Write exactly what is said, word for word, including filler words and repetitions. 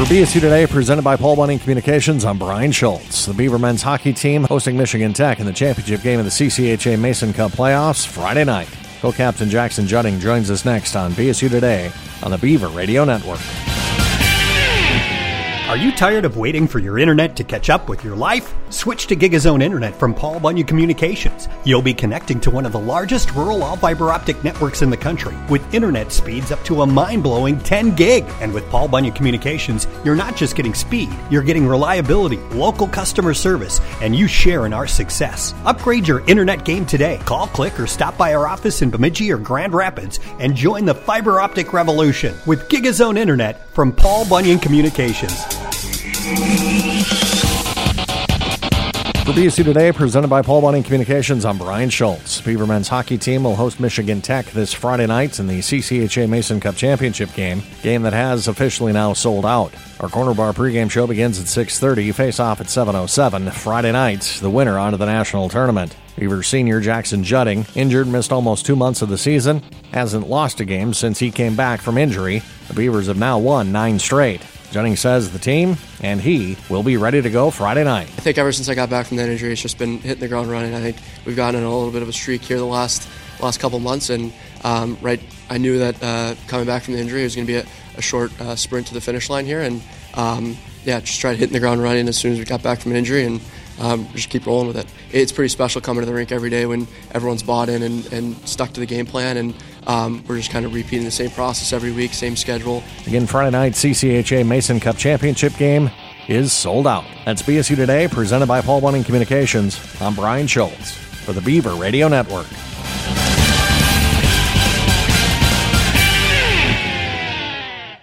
For B S U Today, presented by Paul Bunyan Communications, I'm Brian Schultz. The Beaver men's hockey team hosting Michigan Tech in the championship game of the C C H A Mason Cup playoffs Friday night. Co-captain Jackson Judding joins us next on B S U Today on the Beaver Radio Network. Are you tired of waiting for your internet to catch up with your life? Switch to GigaZone Internet from Paul Bunyan Communications. You'll be connecting to one of the largest rural all-fiber optic networks in the country with internet speeds up to a mind-blowing ten gig. And with Paul Bunyan Communications, you're not just getting speed, you're getting reliability, local customer service, and you share in our success. Upgrade your internet game today. Call, click, or stop by our office in Bemidji or Grand Rapids and join the fiber optic revolution with GigaZone Internet from Paul Bunyan Communications. For B S U Today, presented by Paul Bunyan Communications, I'm Brian Schultz. Beaver men's hockey team will host Michigan Tech this Friday night in the C C H A Mason Cup Championship game, game that has officially now sold out. Our Corner Bar pregame show begins at six thirty, face-off at seven oh seven. Friday night, the winner onto the national tournament. Beaver senior Jackson Judding, injured, missed almost two months of the season, hasn't lost a game since he came back from injury. The Beavers have now won nine straight. Judding says the team and he will be ready to go Friday night. I think ever since I got back from that injury, it's just been hitting the ground running. I think we've gotten in a little bit of a streak here the last last couple months, and um, right, I knew that uh, coming back from the injury, it was going to be a, a short uh, sprint to the finish line here, and um, yeah, just tried hitting the ground running as soon as we got back from an injury, and um, just keep rolling with it. It's pretty special coming to the rink every day when everyone's bought in and, and stuck to the game plan, and um, we're just kind of repeating the same process every week, same schedule. Again, Friday night C C H A Mason Cup Championship game is sold out. That's B S U Today, presented by Paul Bunyan Communications. I'm Brian Schultz for the Beaver Radio Network.